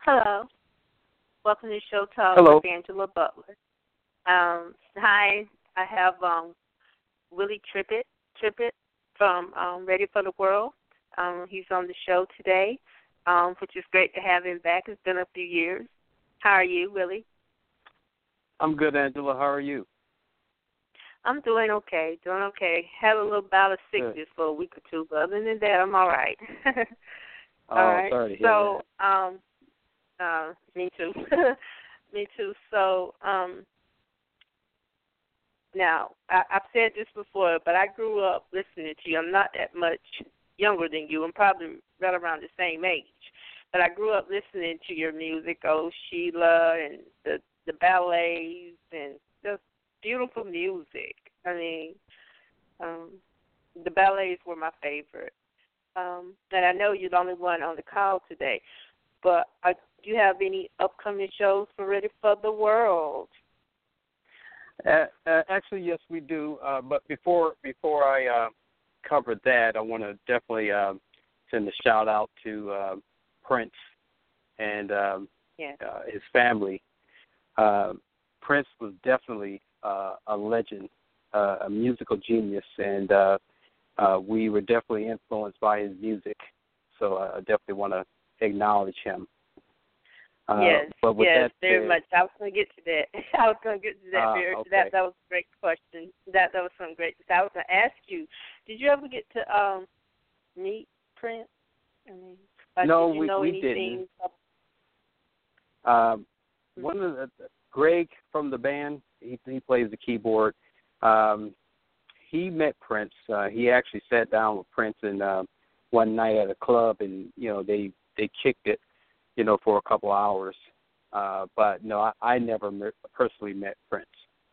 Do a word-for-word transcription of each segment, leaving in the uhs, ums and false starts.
Hello. Welcome to Show Talk Hello. with Angela Butler. Um, hi, I have um, Willie Trippett, Trippett from um, Ready for the World. Um, he's on the show today, um, which is great to have him back. It's been a few years. How are you, Willie? I'm good, Angela. How are you? I'm doing okay, doing okay. Had a little bout of sickness Good. for a week or two, but other than that, I'm all right. all Oh, right. sorry to hear So, um, uh, me too. me too. So, um, now, I, I've said this before, but I grew up listening to you. I'm not that much younger than you. I'm probably right around the same age. But I grew up listening to your music, Oh Sheila, and the the ballets, and just beautiful music. I mean, um, the ballets were my favorite. Um, and I know you're the only one on the call today. But are, do you have any upcoming shows for Ready for the World? that. Uh, uh, actually, yes, we do. Uh, but before before I uh, cover that, I want to definitely uh, send a shout out to uh, Prince and um, Yeah. uh, his family. Uh, Prince was definitely uh, a legend, uh, a musical genius, and uh, uh, we were definitely influenced by his music. So uh, I definitely want to acknowledge him. Uh, Yes, but with yes, that very said, much. I was going to get to that. I was going to get to that. uh, Very, okay. That that was a great question. That that was some great. I was going to ask you, did you ever get to um meet Prince? I mean, like, No, did you we know we anything? didn't. Um, one of the Greg from the band, he he plays the keyboard. Um, he met Prince. Uh, he actually sat down with Prince and uh, one night at a club, and you know they they kicked it, you know, for a couple hours. Uh, but no, I, I never met, personally met Prince.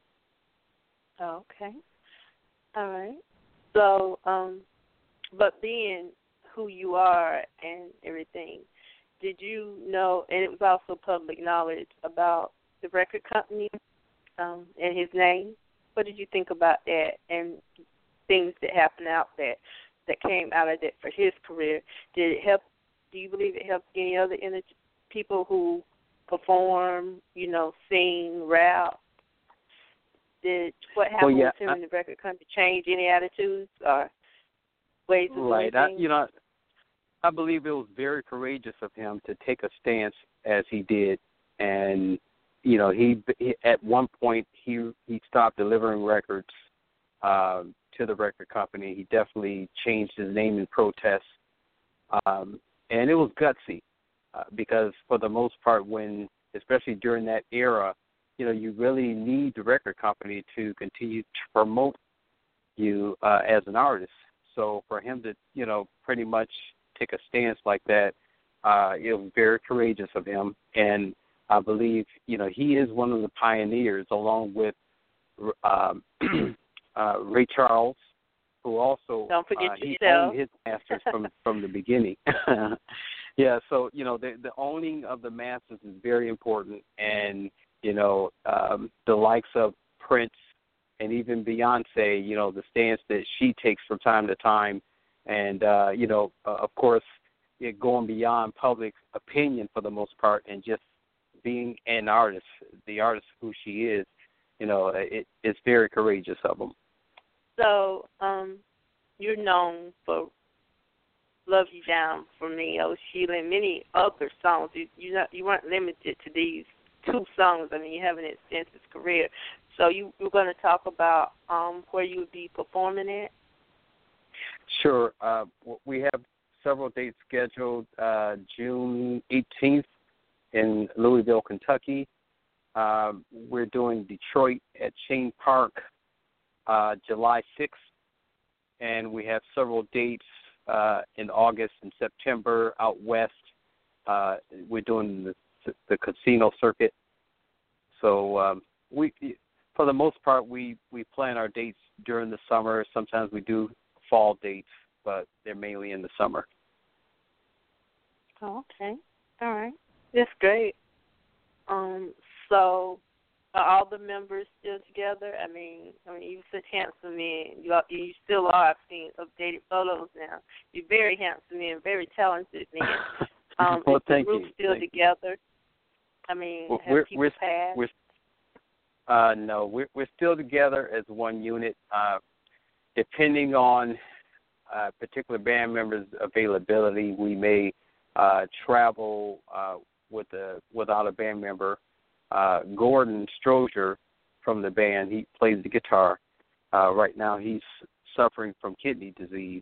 Oh, okay. All right. So, um, but being who you are and everything, did you know? And it was also public knowledge about the record company um, and his name. What did you think about that and things that happened out there that came out of that for his career? Did it help? Do you believe it helped any other inter- people who perform, you know, sing, rap? Did what happened Well, yeah, with him I, in the record company change any attitudes or ways of doing right. I, things? you know, I believe it was very courageous of him to take a stance as he did, and you know, he, he at one point he he stopped delivering records uh, to the record company. He definitely changed his name in protest, um, and it was gutsy uh, because for the most part, when especially during that era, you know, you really need the record company to continue to promote you uh, as an artist. So for him to, you know, pretty much take a stance like that, uh, it was very courageous of him. And I believe, you know, he is one of the pioneers along with um, uh, Ray Charles, who also Don't forget uh, he yourself. owned his masters from, from the beginning. Yeah, so, you know, the, the owning of the masters is very important. And, you know, um, the likes of Prince and even Beyonce, you know, the stance that she takes from time to time. And, uh, you know, uh, of course, it going beyond public opinion for the most part and just being an artist, the artist who she is, you know, it, it's very courageous of them. So, um, you're known for Love You Down for Me, Oh Sheila, and many other songs. You you not you weren't limited to these two songs. I mean, you have an extensive career. So you we're going to talk about um, where you would be performing at. Sure. Uh, we have several dates scheduled. Uh, June eighteenth in Louisville, Kentucky. Uh, we're doing Detroit at Shane Park, uh, July sixth, and we have several dates uh, in August and September out west. Uh, we're doing the, the casino circuit. So um, we, for the most part, we, we plan our dates during the summer. Sometimes we do fall dates, but they're mainly in the summer. Oh, okay. All right. That's great. Um, so are all the members still together? I mean, I mean, you're such handsome men. You are, you still are. I've seen updated photos now. You're very handsome men, very talented men. Um, well, is the thank group you. still Thank together? I mean, Well, have we're, people we're, passed? we're, uh, no, we're, we're still together as one unit. Uh, depending on uh, particular band members' availability, we may uh, travel uh, with a, without a band member. Uh, Gordon Strozier from the band, he plays the guitar. Uh, right now he's suffering from kidney disease.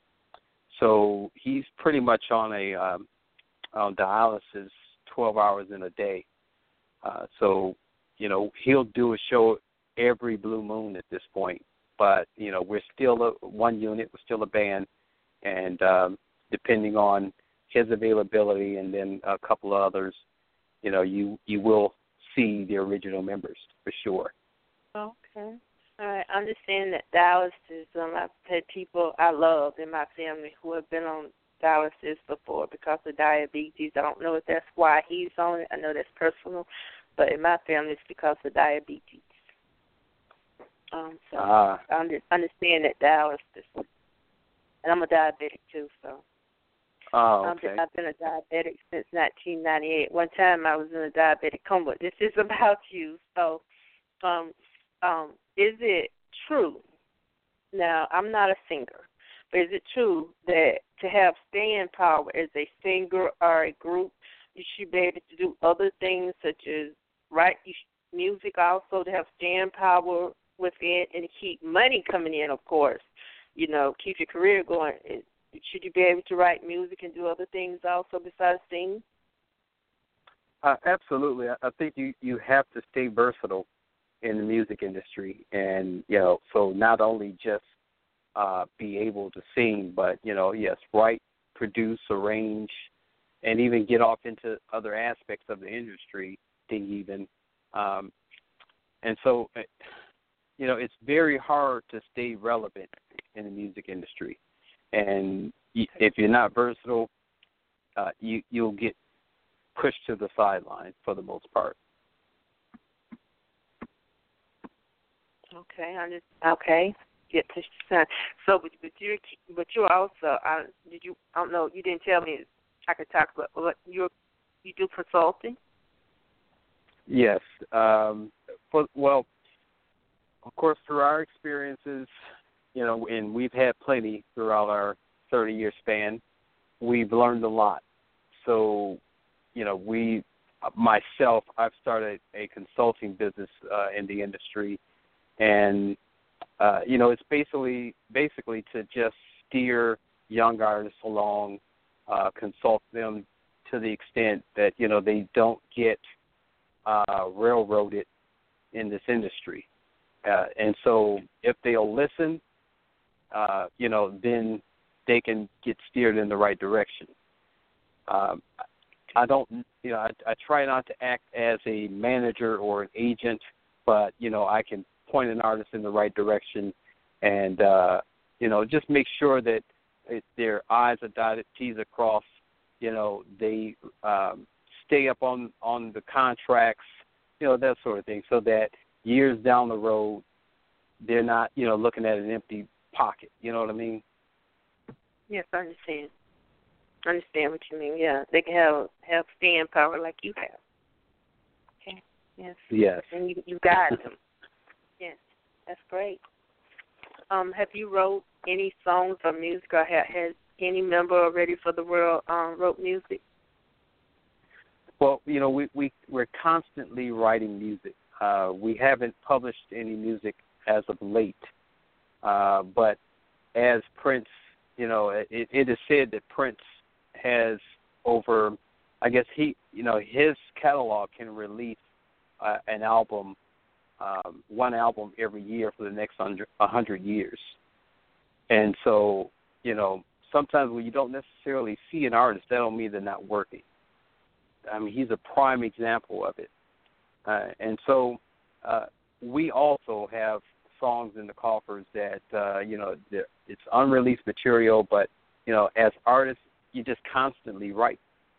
So he's pretty much on a um, on dialysis twelve hours in a day. Uh, so, you know, he'll do a show every blue moon at this point. But, you know, we're still a, one unit, we're still a band, and um, depending on his availability and then a couple of others, you know, you, you will see the original members for sure. Okay. All right. I understand that dialysis, um, I've had people I love in my family who have been on dialysis before because of diabetes. I don't know if that's why he's on it. I know that's personal, but in my family it's because of diabetes. Um, so Ah. I under, understand that dialysis, and I'm a diabetic too. So Oh, um, okay. I've been a diabetic since nineteen ninety-eight. One time I was in a diabetic coma. This is about you. So, um, um, is it true? Now I'm not a singer, but is it true that to have staying power as a singer or a group, you should be able to do other things such as write music, also to have staying power with it and to keep money coming in, of course, you know, keep your career going. Should you be able to write music and do other things also besides sing? Uh, absolutely. I, I think you, you have to stay versatile in the music industry. And, you know, so not only just uh, be able to sing, but, you know, yes, write, produce, arrange, and even get off into other aspects of the industry, thing even. Um, and so, you know, it's very hard to stay relevant in the music industry. And if you're not versatile, uh, you, you'll get pushed to the sideline for the most part. Okay, I just okay. Get pushed to the side. So, but, but you're but you're also I did you I don't know you didn't tell me I could talk about what you you do consulting. Yes. Um, for, well, of course, through our experiences, you know, and we've had plenty throughout our thirty-year span, we've learned a lot. So, you know, we, myself, I've started a consulting business uh, in the industry, and, uh, you know, it's basically basically to just steer young artists along, uh, consult them to the extent that, you know, they don't get uh, railroaded in this industry. Uh, and so if they'll listen, uh, you know, then they can get steered in the right direction. Um, I don't, you know, I, I try not to act as a manager or an agent, but, you know, I can point an artist in the right direction and, uh, you know, just make sure that it, their I's are dotted, T's are crossed, you know, they um, stay up on, on the contracts, you know, that sort of thing, so that years down the road, they're not, you know, looking at an empty pocket. You know what I mean? Yes, I understand. I understand what you mean. Yeah, they can have have staying power like you have. Okay. Yes. Yes. And you you guide them. Yes, that's great. Um, have you wrote any songs or music, or ha- has any member already for the world um, wrote music? Well, you know, we, we, we're constantly writing music. Uh, we haven't published any music as of late. Uh, but as Prince, you know, it, it is said that Prince has over, I guess he, you know, his catalog can release uh, an album, um, one album every year for the next hundred, a hundred years. And so, you know, sometimes when you don't necessarily see an artist, that don't mean they're not working. I mean, he's a prime example of it. Uh, and so uh, we also have songs in the coffers that, uh, you know, it's unreleased material, but, you know, as artists, you just constantly write.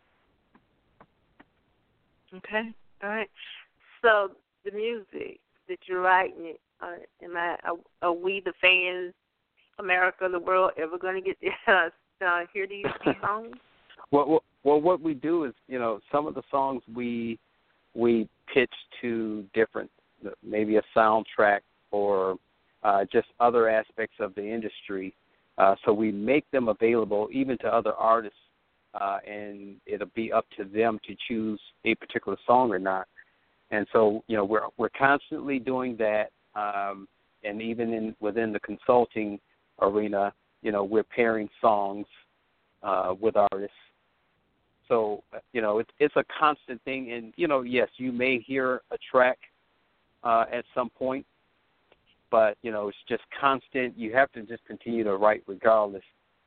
Okay. All right. So the music that you're writing, uh, am I, are, are we the fans, America, the world, ever going to get to uh, hear these, these songs? Well, well, well, what we do is, you know, some of the songs we we pitch to different, maybe a soundtrack or uh, just other aspects of the industry. Uh, so we make them available even to other artists, uh, and it'll be up to them to choose a particular song or not. And so, you know, we're we're constantly doing that, um, and even in within the consulting arena, you know, we're pairing songs uh, with artists. So, you know, it's it's a constant thing. And, you know, yes, you may hear a track uh, at some point, but, you know, it's just constant. You have to just continue to write regardless.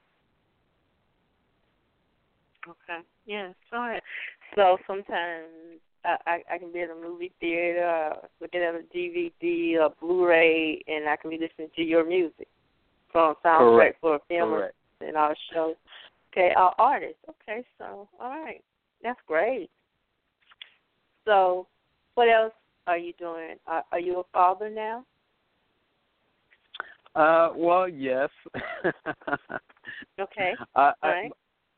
Okay. Yes. All right. So sometimes I, I, I can be at a movie theater, uh, looking at a D V D or Blu-ray, and I can be listening to your music from soundtrack Correct. for a film Correct. and our show. Okay, our artists. Okay, so all right, that's great. So, what else are you doing? Are, are you a father now? Uh, well, yes. Okay. I, All right.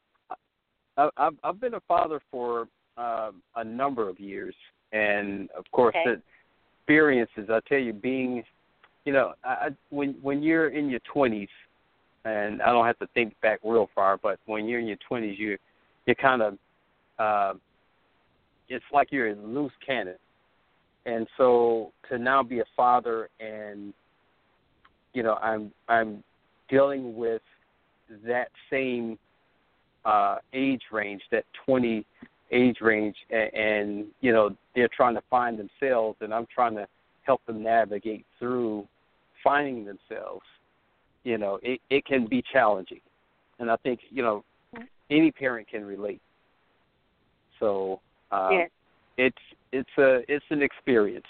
I, I've, I've been a father for um, a number of years, and of course, Okay. the experiences. I tell you, being, you know, I, when when you're in your twenties, and I don't have to think back real far, but when you're in your twenties, you you kind of, uh, it's like you're a loose cannon, and so to now be a father, and you know, I'm I'm dealing with that same uh, age range, that twenty age range, and, and you know, they're trying to find themselves, and I'm trying to help them navigate through finding themselves. You know, it, it can be challenging, and I think, you know, any parent can relate. So uh, Yes. it's it's a it's an experience.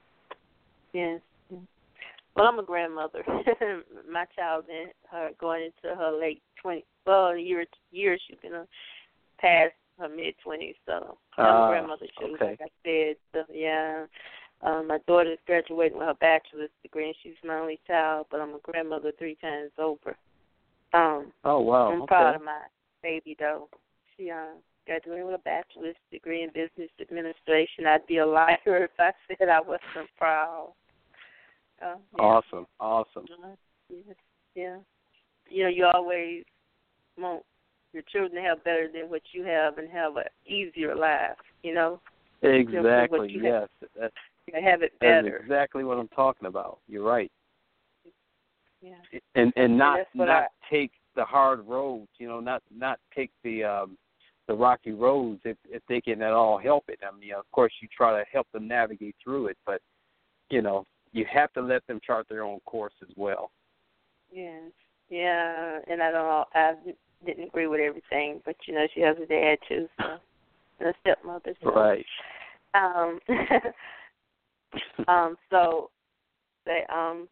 Yes. Well, I'm a grandmother. My child in her going into her late twenties. Well, year years she's gonna pass her mid twenties. So I'm Uh, a grandmother too. okay. Like I said, so yeah. Um, my daughter's graduating with her bachelor's degree, and she's my only child. But I'm a grandmother three times over. Um, Oh wow. I'm okay. proud of my baby though. She uh, graduated with a bachelor's degree in business administration. I'd be a liar if I said I wasn't proud. Uh, yeah. Awesome. Awesome. Uh, yes, yeah. You know, you always want your children to have better than what you have and have an easier life, you know? Exactly. You Yes. have, That's, you have it that's better. exactly what I'm talking about. You're right. Yeah. And and not And not I, take the hard roads, you know, not not take the um the rocky roads if if they can at all help it. I mean, of course you try to help them navigate through it, but you know, you have to let them chart their own course as well. yes. Yeah, and I don't know, I didn't agree with everything, but, you know, she has a dad, too, so, and a stepmother, so. Right. Um, um, so, they, um,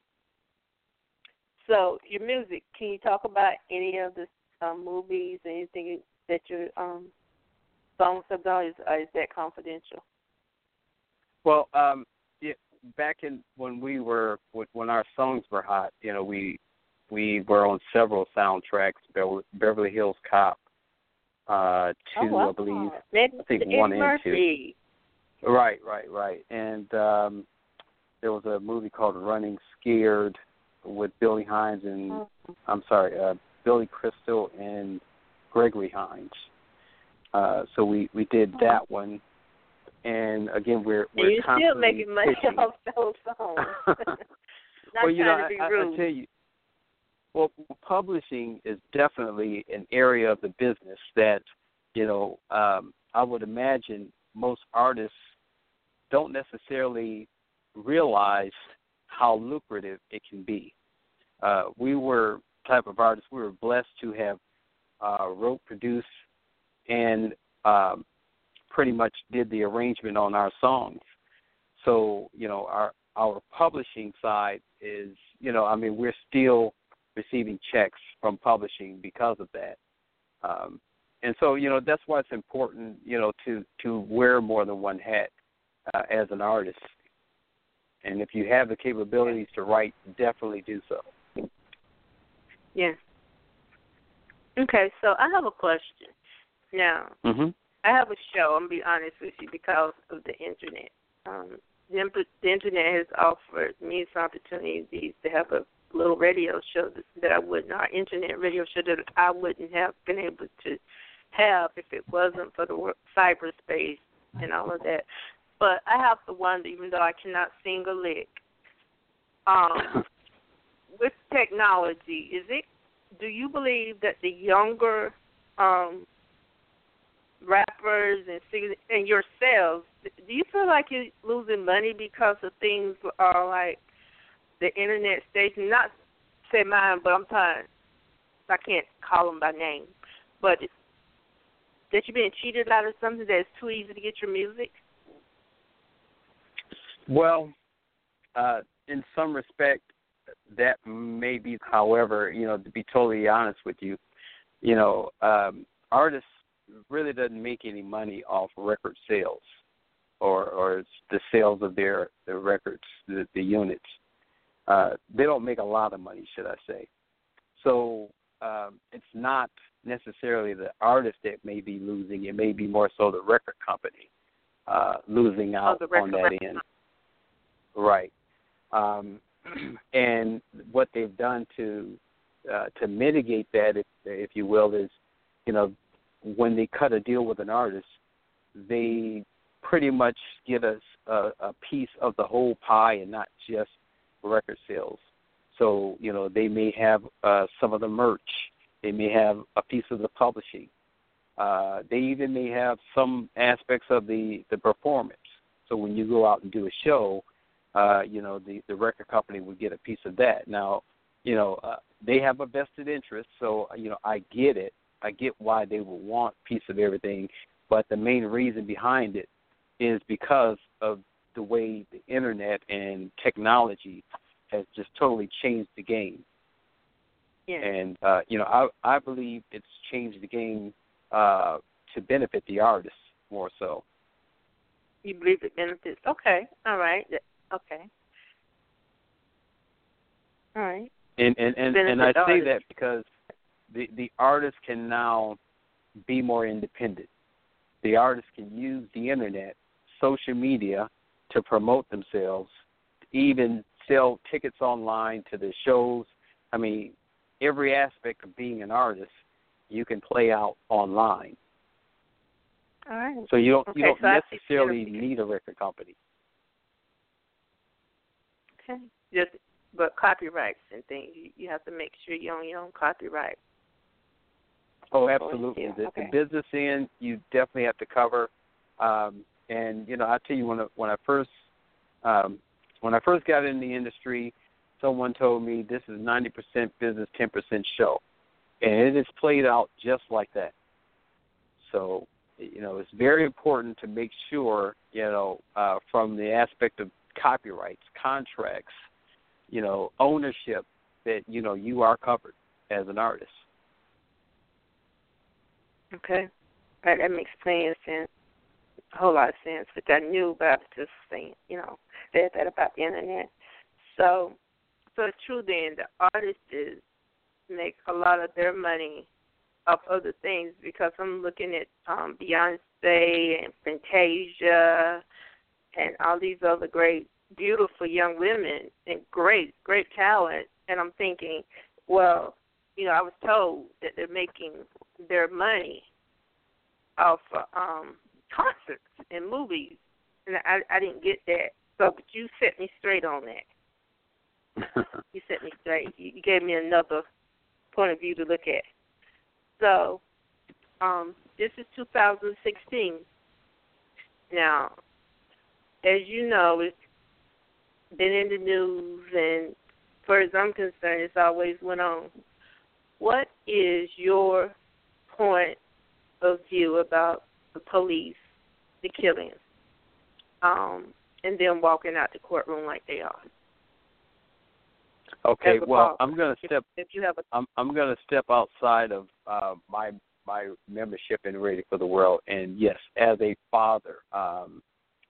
so your music, can you talk about any of the um, movies, anything that your um, songs have done, is, or is that confidential? Well, um, yeah, back in when we were when our songs were hot, you know, we we were on several soundtracks. Beverly, Beverly Hills Cop, uh, two, oh, wow. I believe. Maybe I think Eddie one and Murphy. two. Right, right, right. And um, there was a movie called Running Scared with Billy Hines and Oh. I'm sorry, uh, Billy Crystal and Gregory Hines. Uh, so we, we did that one. And again, we're we're and you're constantly still making money pitching. off those songs. Not well, you know, trying to be I, rude. I tell you, well, publishing is definitely an area of the business that, you know, um, I would imagine most artists don't necessarily realize how lucrative it can be. Uh, we were type of artists. We were blessed to have uh, wrote, produced, and um, pretty much did the arrangement on our songs. So, you know, our our publishing side is, you know, I mean, we're still receiving checks from publishing because of that. Um, and so, you know, that's why it's important, you know, to, to wear more than one hat uh, as an artist. And if you have the capabilities to write, definitely do so. Yeah. Okay, so I have a question. Now, Mhm. I have a show. I'm gonna be honest with you because of the internet. Um, the, imp- the internet has offered me some opportunities to have a little radio show that, that I wouldn't, or internet radio show that I wouldn't have been able to have if it wasn't for the work, cyberspace and all of that. But I have to wonder, even though I cannot sing a lick, um, with technology, is it? Do you believe that the younger um, rappers and singers and yourselves, do you feel like you're losing money because of things are like the internet station? Not say mine, but I'm trying. I can't call them by name, but that you're being cheated out of something that's too easy to get your music. Well, uh, in some respect, that may be. However, you know, to be totally honest with you, you know, um, artists really doesn't make any money off record sales or, or the sales of their, their records, the, the units. Uh, they don't make a lot of money, should I say. So um, it's not necessarily the artist that may be losing. It may be more so the record company uh, losing out oh, on that end. Right. Um, and what they've done to uh, to mitigate that, if, if you will, is, you know, when they cut a deal with an artist, they pretty much get us a, a piece of the whole pie and not just record sales. So, you know, they may have uh, some of the merch. They may have a piece of the publishing. Uh, they even may have some aspects of the, the performance. So when you go out and do a show, uh, you know, the, the record company would get a piece of that. Now, you know, uh, they have a vested interest, so, you know, I get it. I get why they would want a piece of everything, but the main reason behind it is because of the way the internet and technology has just totally changed the game. Yeah. And, uh, you know, I, I believe it's changed the game uh, to benefit the artists more so. You believe it benefits? Okay. All right. Okay. All right. And and, and, and I say that because the, the artist can now be more independent. The artist can use the internet, social media to promote themselves, even sell tickets online to the shows. I mean, every aspect of being an artist you can play out online. All right. So you don't okay, you don't so necessarily need a record company. Okay. Just but copyrights and things, you, you have to make sure you own your own copyright. Oh, absolutely. Yeah. The, okay. the business end, you definitely have to cover. Um, and you know, I tell you, when I, when I first um, when I first got in the industry, someone told me this is ninety percent business, ten percent show, and it is played out just like that. So, you know, it's very important to make sure, you know, uh, from the aspect of copyrights, contracts, you know, ownership, that, you know, you are covered as an artist. Okay. Right, that makes plenty of sense. A whole lot of sense, which I knew, but I was just saying, you know, said that about the internet. So, so it's true then, the artists make a lot of their money off other things, because I'm looking at um, Beyonce and Fantasia and all these other great, beautiful young women and great, great talent, and I'm thinking, well, you know, I was told that they're making their money off uh, um, concerts and movies, and I, I didn't get that. So, but you set me straight on that. You set me straight. You, you gave me another point of view to look at. So, um, this is two thousand sixteen. Now, as you know, it's been in the news, and as far as I'm concerned, it's always went on. What is your point of view about the police, the killings, um, and them walking out the courtroom like they are? Okay, well, I'm going to step. If, if you have a, I'm I'm going to step outside of uh, my my membership in Radio for the World, and yes, as a father, um,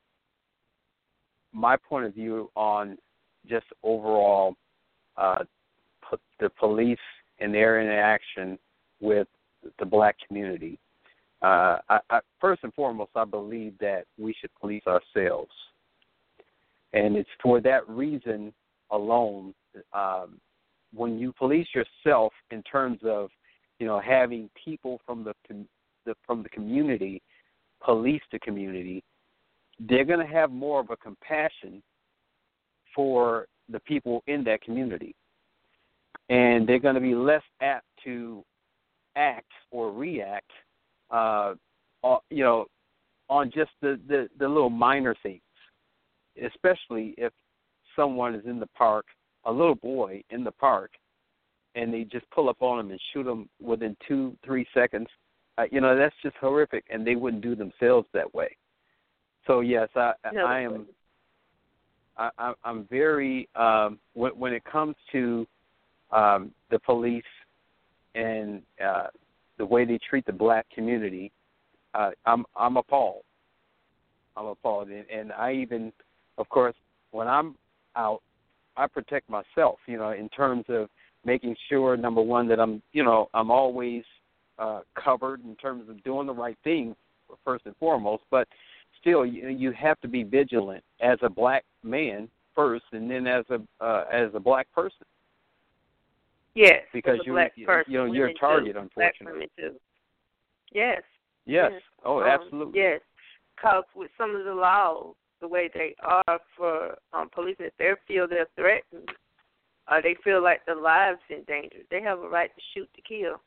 my point of view on just overall uh, p- the police and their interaction with the black community. uh, I, I, first and foremost, I believe that we should police ourselves. And it's for that reason alone, um, when you police yourself in terms of, you know, having people from the, the from the community police the community, they're going to have more of a compassion for the people in that community. And they're going to be less apt to act or react, uh, on, you know, on just the, the, the little minor things, especially if someone is in the park, a little boy in the park, and they just pull up on them and shoot them within two, three seconds. Uh, you know, that's just horrific, and they wouldn't do themselves that way. So, yes, I, no, I am I, I, I'm very, um, when, when it comes to um, the police and uh, the way they treat the black community, uh, I'm I'm appalled. I'm appalled, and, and I even, of course, when I'm out, I protect myself. You know, in terms of making sure, number one, that I'm, you know, I'm always uh, covered in terms of doing the right thing first and foremost. But still, you, you have to be vigilant as a black man first, and then as a uh, as a black person. Yes, because you black you, person, you know you're a target, too. unfortunately. Black women too. Yes. Yes. yes. Oh, um, absolutely. Yes, because with some of the laws, the way they are for um, policemen, if they feel they're threatened, or they feel like their lives in danger, they have a right to shoot to kill.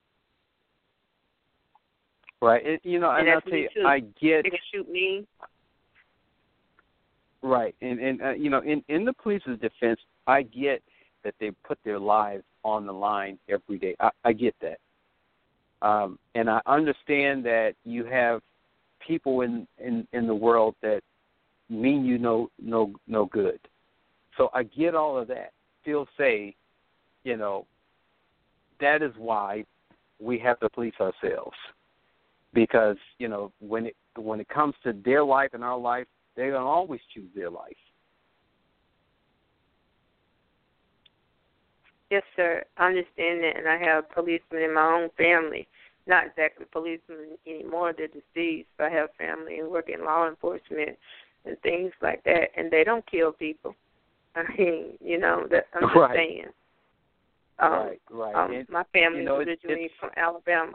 Right. It, you know, and, and I'll tell you, too. I get. They can shoot me. Right, and and uh, you know, in in the police's defense, I get that they put their lives on the line every day. I, I get that, um, and I understand that you have people in, in, in the world that mean you no no no good. So I get all of that. Still say, you know, that is why we have to police ourselves, because you know when it when it comes to their life and our life, they're gonna always choose their life. Yes, sir. I understand that, and I have policemen in my own family. Not exactly policemen anymore; they're deceased. I have family and work in law enforcement and things like that, and they don't kill people. I mean, you know, that I'm just right. saying. Um, right, right. Um, and, my family you know, is originally it's, from Alabama.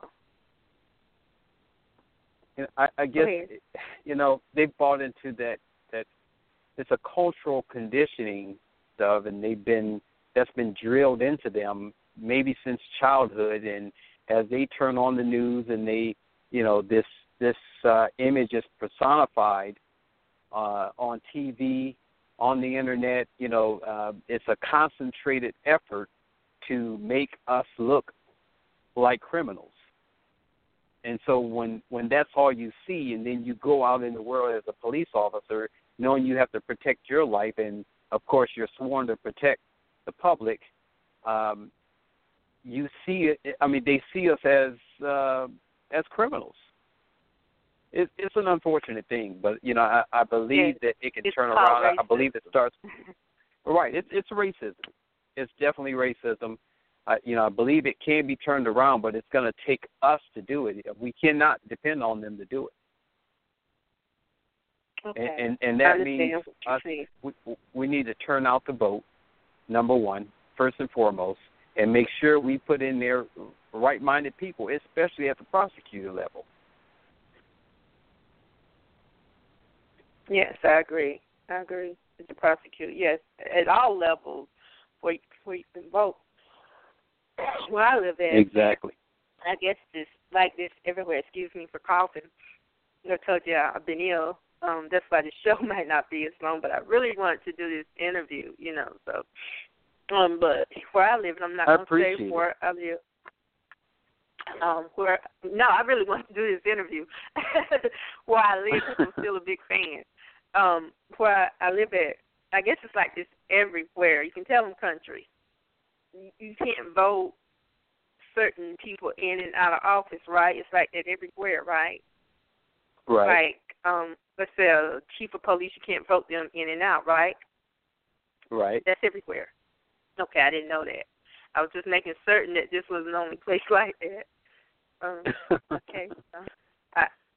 You know, I, I guess you know they've bought into that that it's a cultural conditioning stuff, and they've been that's been drilled into them maybe since childhood, and as they turn on the news and they, you know, this this uh, image is personified uh, on T V, on the internet. You know, uh, it's a concentrated effort to make us look like criminals. And so when, when that's all you see, and then you go out in the world as a police officer, knowing you have to protect your life, and, of course, you're sworn to protect the public, um, you see it. I mean, they see us as uh, as criminals. It, it's an unfortunate thing, but, you know, I, I believe yeah, that it can turn around. I, I believe it starts. Right. It's, it's racism. It's definitely racism. I, you know, I believe it can be turned around, but it's going to take us to do it. We cannot depend on them to do it. Okay. And, and, and that means us, we, we need to turn out the vote, number one, first and foremost, and make sure we put in there right-minded people, especially at the prosecutor level. Yes, I agree. I agree with the prosecutor. Yes, at all levels where you, where you can vote. Where I live at, exactly. I guess this like this everywhere. Excuse me for coughing. I told you I've been ill. Um, that's why the show might not be as long. But I really wanted to do this interview, you know. So, um, but where I live, and I'm not going to say where I live. Um, where no, I really want to do this interview. Where I live, I'm still a big fan. Um, where I live at, I guess it's like this everywhere. You can tell them country. You can't vote certain people in and out of office, right? It's like that everywhere, right? Right. Like, um, let's say a chief of police, you can't vote them in and out, right? Right. That's everywhere. Okay, I didn't know that. I was just making certain that this was the only place like that. Um, okay. Uh, I,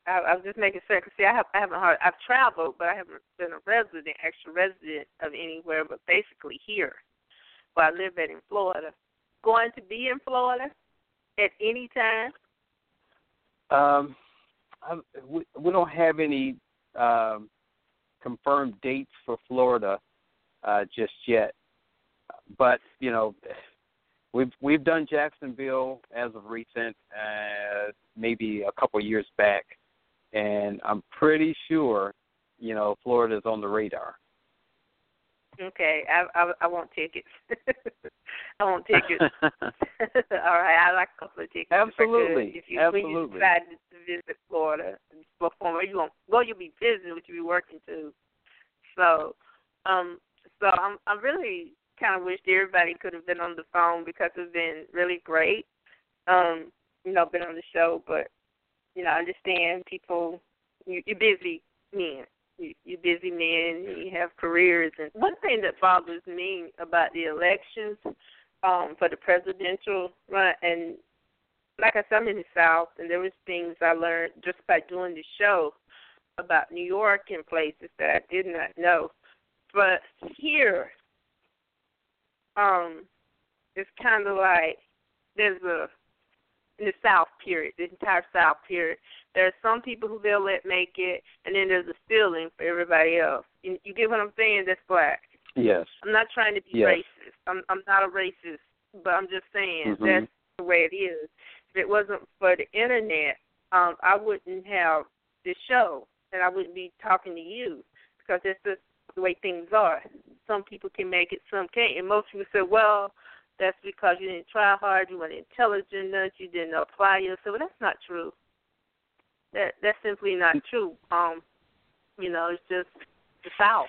I, I was just making sure. Cause see, I, have, I haven't heard. I've traveled, but I haven't been a resident, actual resident of anywhere, but basically here, where I live at in Florida. Going to be in Florida at any time? Um, I, we, we don't have any um, confirmed dates for Florida uh, just yet, but you know, we've we've done Jacksonville as of recent, uh, maybe a couple years back, and I'm pretty sure, you know, Florida's on the radar. Okay, I I, I want tickets. I want tickets. All right, I like a couple of tickets. Absolutely, if, if you, absolutely. When you decide to visit Florida, before you won't, well, you'll be visiting, but you'll be working too. So, um, so I'm I really kind of wished everybody could have been on the phone because it's been really great. Um, you know, been on the show, but you know, I understand people. You, you're busy men. You, you're busy men. You have careers, and one thing that bothers me about the elections um, for the presidential run, and like I said, I'm in the South, and there was things I learned just by doing the show about New York and places that I did not know. But here, um, it's kind of like there's a, in the South period, the entire South period, there are some people who they'll let make it, and then there's a ceiling for everybody else. You, you get what I'm saying? That's black. Yes. I'm not trying to be yes. racist. I'm, I'm not a racist, but I'm just saying mm-hmm. that's the way it is. If it wasn't for the Internet, um, I wouldn't have this show, and I wouldn't be talking to you because that's just the way things are. Some people can make it, some can't. And most people say, well, that's because you didn't try hard, you weren't intelligent enough, you didn't apply yourself. Well, that's not true. That That's simply not true. Um, you know, it's just the South.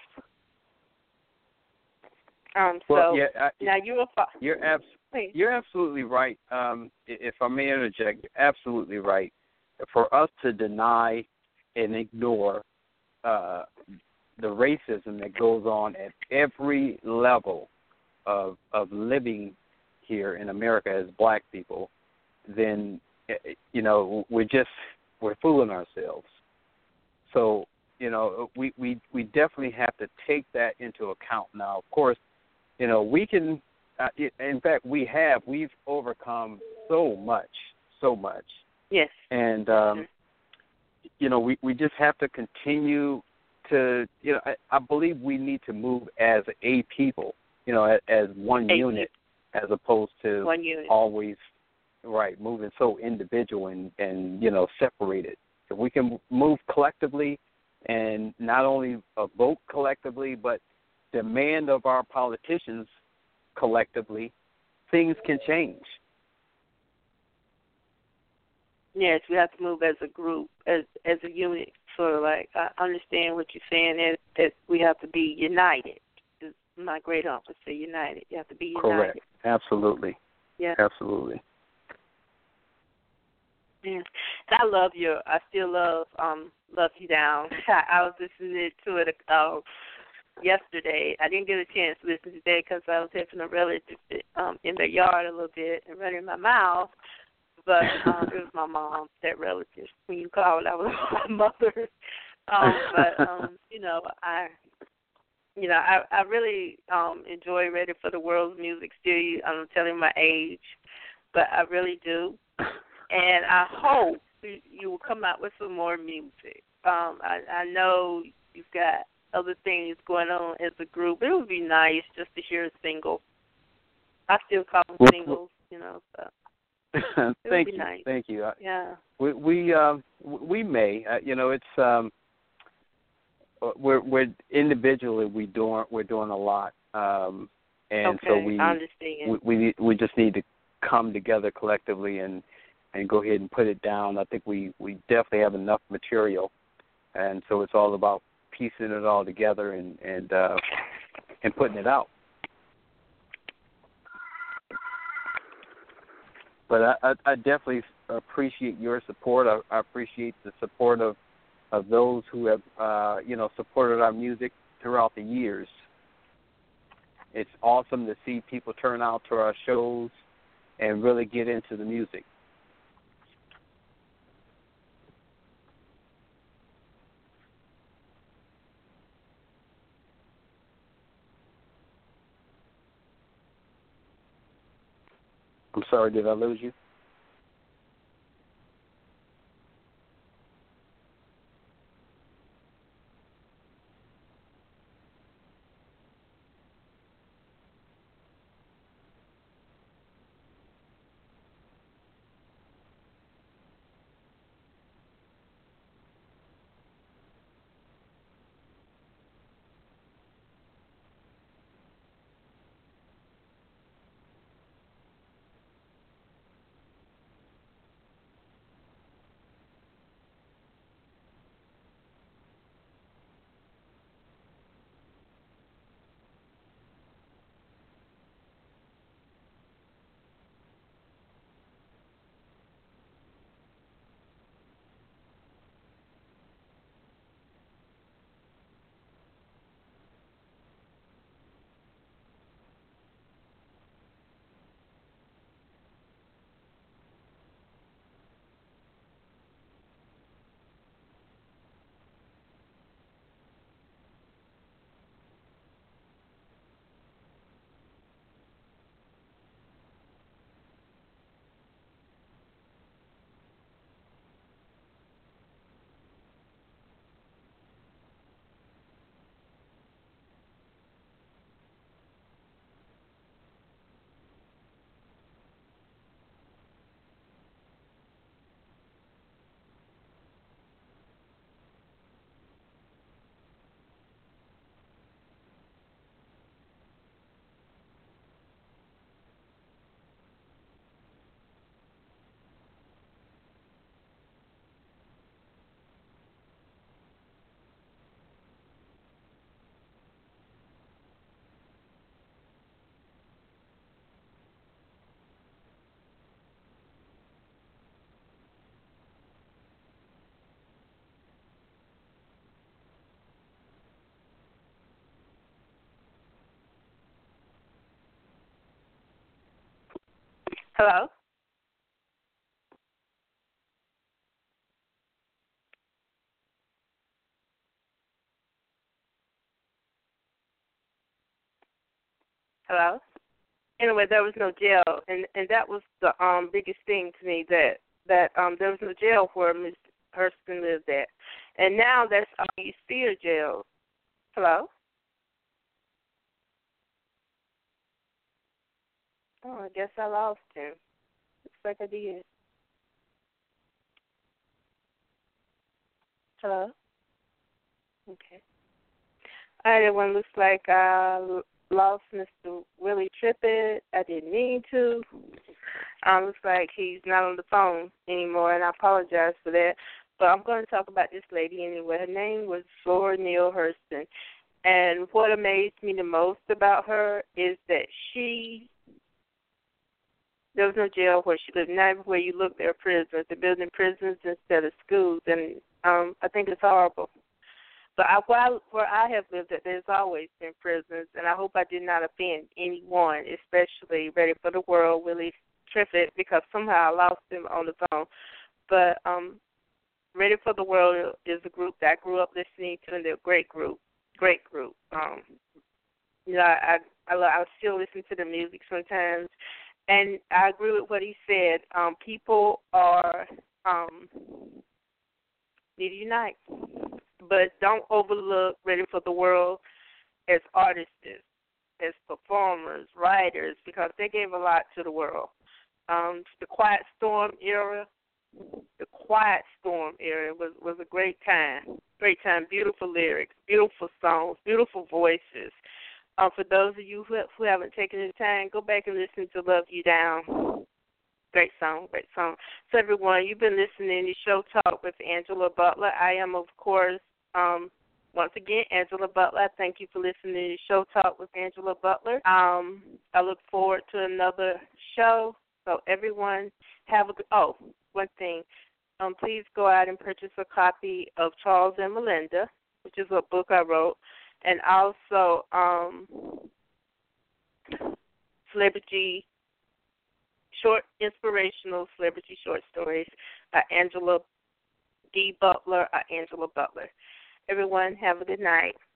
Um, well, so yeah, I, now you're a fa- you're abs- you're absolutely right. Um, if I may interject, you're absolutely right. For us to deny and ignore uh, the racism that goes on at every level of of living here in America as black people, then you know we're just we're fooling ourselves. So you know we we we definitely have to take that into account. Now, of course, you know we can. Uh, in fact, we have we've overcome so much, so much. Yes. And um, you know we we just have to continue to you know I, I believe we need to move as a people. You know, as, as one a unit, people. as opposed to one unit. always right moving so individual and and you know separated. If we can move collectively, and not only uh, vote collectively, but demand of our politicians collectively, things can change. Yes, we have to move as a group, as as a unit. Sort of like I understand what you're saying, that that we have to be united. My great uncle say united. You have to be united. Correct. Absolutely. Yeah. Absolutely. Yeah. I love your. I still love um Love You Down. I, I was listening to it uh, yesterday. I didn't get a chance to listen today because I was helping a relative um in their yard a little bit and running my mouth. But um, it was my mom, that relative. When you called, I was my mother. Um, but um, you know, I. You know, I, I really um, enjoy Ready for the World's music. Still, I'm telling my age, but I really do. And I hope you will come out with some more music. Um, I, I know you've got other things going on as a group. It would be nice just to hear a single. I still call them singles, you know. So Thank you. Nice. Thank you. Yeah. We we, uh, we may. Uh, you know, it's. Um, We're, we're individually we doing we're doing a lot, um, and okay, so we, I understand. we we we just need to come together collectively and, and go ahead and put it down. I think we, we definitely have enough material, and so it's all about piecing it all together and and uh, and putting it out. But I, I, I definitely appreciate your support. I, I appreciate the support of. of those who have, uh, you know, supported our music throughout the years. It's awesome to see people turn out to our shows and really get into the music. I'm sorry, did I lose you? Hello? Hello? Anyway, there was no jail, and and that was the um biggest thing to me, that that um there was no jail where Miss Hurston lived at, and now that's all you see are jails. Hello? Oh, I guess I lost him. Looks like I did. Hello? Okay. All right, everyone. Looks like I lost Mister Willie Trippett. I didn't mean to. Um, looks like he's not on the phone anymore, and I apologize for that. But I'm going to talk about this lady anyway. Her name was Flora Neale Hurston. And what amazed me the most about her is that she, there was no jail where she lived. Not everywhere you look, there are prisons. They're building prisons instead of schools, and um, I think it's horrible. But I, where, I, where I have lived, at, there's always been prisons, and I hope I did not offend anyone, especially Ready for the World, Willie Triffett, because somehow I lost him on the phone. But um, Ready for the World is a group that I grew up listening to, and they're a great group, great group. Um, you know, I, I, I still listen to the music sometimes, and I agree with what he said. Um, people are um, need to unite, but don't overlook Ready for the World as artists, as performers, writers, because they gave a lot to the world. Um, the Quiet Storm era, the Quiet Storm era was, was a great time, great time, beautiful lyrics, beautiful songs, beautiful voices. Um, for those of you who, who haven't taken the time, go back and listen to Love You Down. Great song, great song. So, everyone, you've been listening to Show Talk with Angela Butler. I am, of course, um, once again, Angela Butler. Thank you for listening to Show Talk with Angela Butler. Um, I look forward to another show. So, everyone, have a good, oh, one thing. Um, please go out and purchase a copy of Charles and Melinda, which is a book I wrote, and also um, Celebrity Short Inspirational Celebrity Short Stories by Angela D. Butler or Angela Butler. Everyone, have a good night.